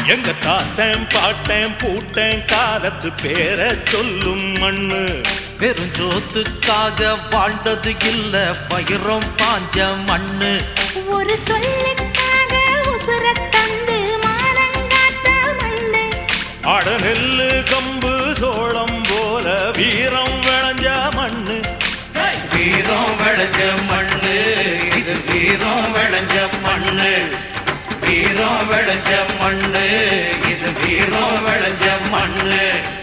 எங்க தாத்தன் பாட்டன் பூட்டன் காலத்து பேர சொல்லும் மண்ணு. பெருஞ்சோத்துக்காக வாழ்ந்தது இல்ல பயிரம் பாஞ்ச மண்ணு. ஒரு சொல்லுக்காக உசுர தந்து மானங்காத்த மண்ணு. அட நெல்லு கம்பு சோளம் போல வீரம் விளைஞ்ச மண்ணு. வீரம் விளைஞ்ச மண்ணு இது வீரம் விளைஞ்ச மண்ணு. வீரம் விளைஞ்ச மண்ணு இது வீரம் விளைஞ்ச மண்ணு.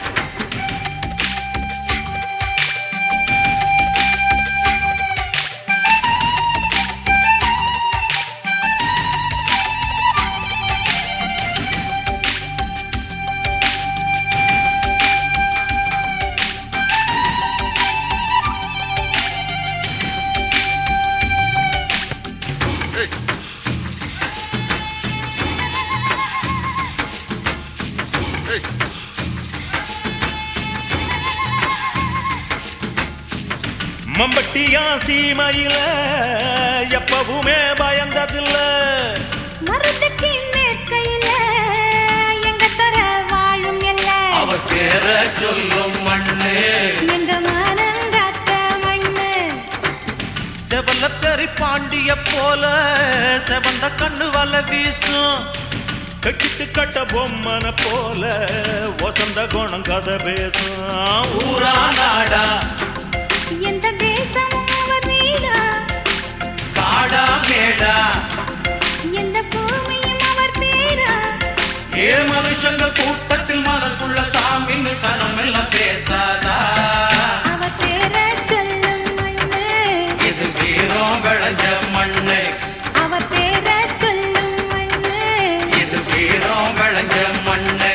மம்பட்டியா சீமையில எப்பவுமே பயந்ததில்ல. மருந்துக்கு மேற்கையில எங்க தர வாழும் எல்ல. அவ பேர சொல்லும் மண்ணு எங்க மானங்காத்த மண்ணு. செவலக்கரி பாண்டிய போல செவந்த கண்ணு வல வீசும். கட்டிட்டு கட்ட பொம்மன போல வசந்த குணம் கதை பேசும். ஊரா நாடா எந்த தேசம் அவர் வீடா. காடா மேடா எந்த பூமியும் அவர் பேரா. ஏ மனுஷங்க கூட்டத்தில் மனசுள்ள சாமின்னு சனம் எல்லாம் பேசாதா. அவ பேர சொல்லும் மண்ணு இது வீரம் விளைஞ்ச மண்ணு. அவ பேர சொல்லும் மண்ணு இது வீரம் விளைஞ்ச மண்ணு.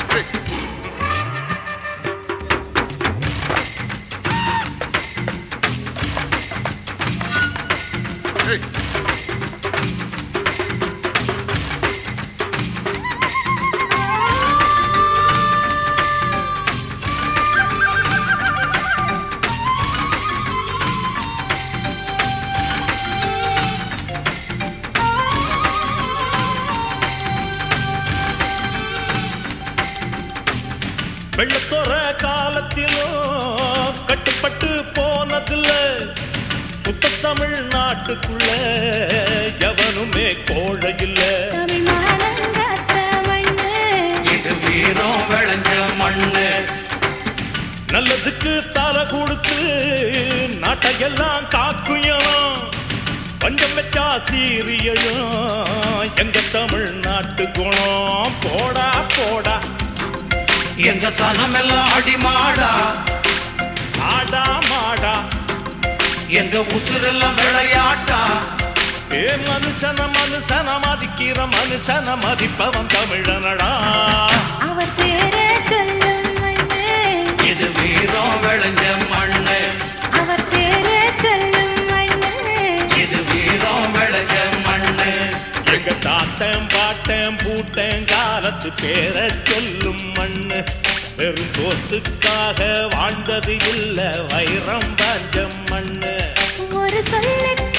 வெள்ளத்தோற காலத்திலும் கட்டுப்பட்டு போனதில்ல. சுத்த தமிழ்நாட்டுக்குள்ள எவனுமே கோழை இல்ல. தமிழ் மானங்காத்த மண்ணு இது வீரம் விளைஞ்ச மண்ணு. நல்லதுக்கு தலை கொடுத்து நாட்டையெல்லாம் காக்குயணும். பஞ்சம் வச்சா சீரியலும் எங்க தமிழ்நாட்டு குணம். போடா போடா எங்க சனம் எல்லாம் அடிமாடா. ஆடா மாடா எங்க உசுரெல்லாம் விளையாட்டா. ஏ மனுஷன மனுஷன மதிக்கிற மனுஷன மதிப்பவன் தமிழனடா. அவர் பேர சொல்லும் மண்ணு இது வீரம் விளைஞ்ச மண்ணு. அவர் பேர சொல்லும் மண்ணு இது வீரம் விளைஞ்ச மண்ணு. எங்க தாத்தன் பாட்டன் பூட்டன் காலத்து பேர சொல்லும் மண்ணு. வெறும் தோத்துக்காக வாழ்ந்தது இல்ல வைரம் பாஞ்ச மண்ணு. ஒரு சொல்லுக்கு